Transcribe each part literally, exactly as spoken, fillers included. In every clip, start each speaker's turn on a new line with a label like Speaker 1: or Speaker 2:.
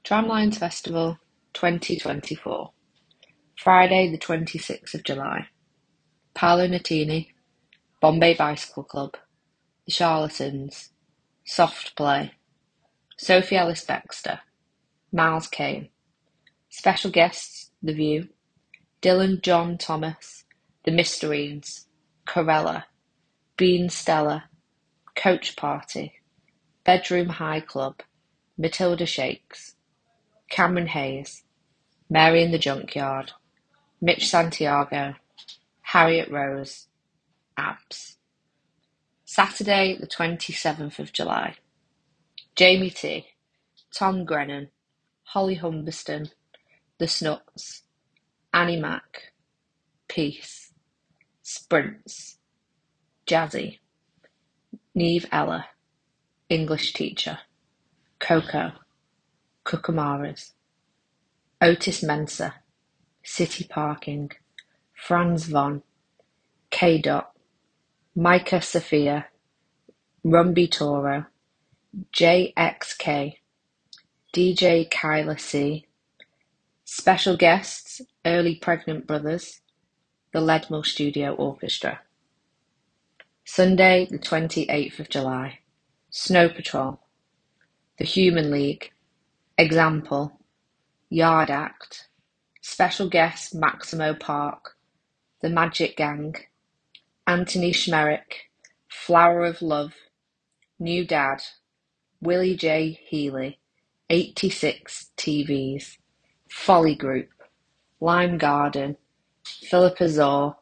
Speaker 1: Tramlines Festival twenty twenty-four. Friday the twenty-sixth of July. Paolo Nutini, Bombay Bicycle Club, The Charlatans, Soft Play, Sophie Ellis-Bextor, Miles Kane. Special guests, The View, Dylan John Thomas, The Mysterines, Corella, Bean Stella, Coach Party, Bedroom High Club, Matilda Shakes, Cameron Hayes, Mary in the Junkyard, Mitch Santiago, Harriet Rose, Abs. Saturday the twenty-seventh of July. Jamie T, Tom Grennan, Holly Humberston, The Snuts, Annie Mac, Peace, Sprints, Jazzy, Neve Ella, English Teacher, Coco, Kookamarras, Otis Mensa, City Parking, Franz Von, K-Dot, Micah Sophia, Rumby Toro, J X K, D J Kyla C, special guests, Early Pregnant Brothers, the Leadmill Studio Orchestra. Sunday the twenty-eighth of July. Snow Patrol, The Human League, Example, Yard Act, special guest Maximo Park, The Magic Gang, Anthony Schmerick, Flower of Love, New Dad, Willie J. Healy, eighty-six T Vs, Folly Group, Lime Garden, Philip Azor,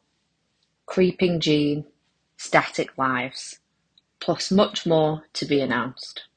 Speaker 1: Creeping Jean, Static Lives, plus much more to be announced.